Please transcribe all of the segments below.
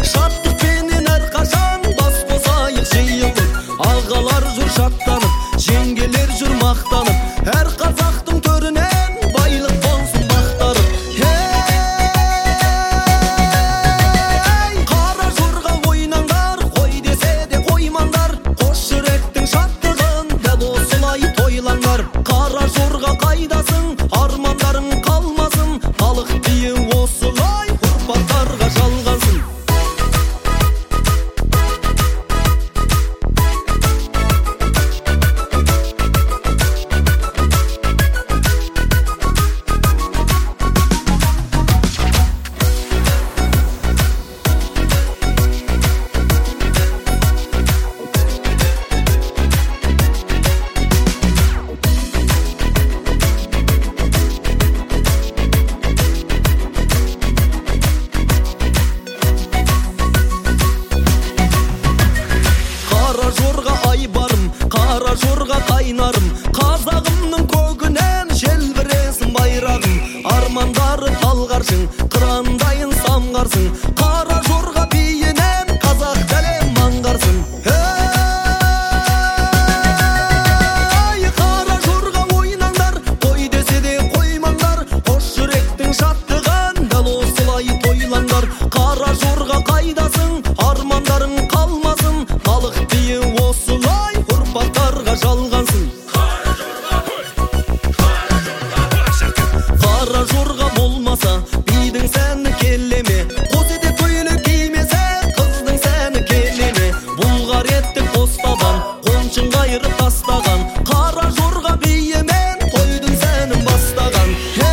Шаттықпенен әрқашан бас қосайық жиылып, ағалар жүр шаттанып, жеңгелер жүр мақтанып, әр қазақтың төрінен байлық болсын мақтарып. Қара жорға ойнаңдар, қой десе де қоймаңдар, қос жүректің шаттығын дәл осылай тойлаңдар. Қара жорға қайдасың, армандарың қалмасын, халық биі осылай ұрпақтарға жалғасын. Қара жорға айбарым, қара жорға қайнарым, қазағымның көгінен желбіресін байрағым. Армандары талғаршың, қырандайын самғарсың, қара жорға биінен қазақ дәлем маңғарсың. Қара жорға ойнаңдар, қой десе де қоймаңдар, қос жүректің шаттығын дәл осылай тойлаңдар. Қара жорға қайдасың, армандарың қалмасын, халық биі осылай ұрпақтарға жалғансын. Қара жорға болмаса бидің сәні келеме, қос ете көйлек кимесе қыздың сәні келеме. Бұлғар етті қостаған, қоншын қайырып тастаған, қара жорға биімен тойдың сәнін бастаған.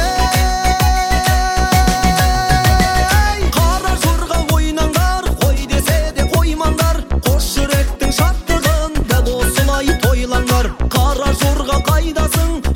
Қара жорға ойнаңдар, қой десе де қоймаңдар, қос жүректің шаттығын дәл осылай тойлаңдар. Қара жорға қайдасың,